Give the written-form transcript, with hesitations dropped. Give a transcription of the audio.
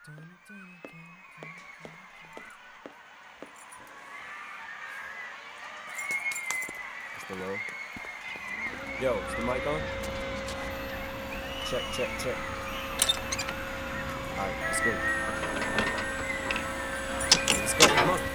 It's the low. Yo, is the mic on? Check, check, check. Alright, let's go. Let's go, come on.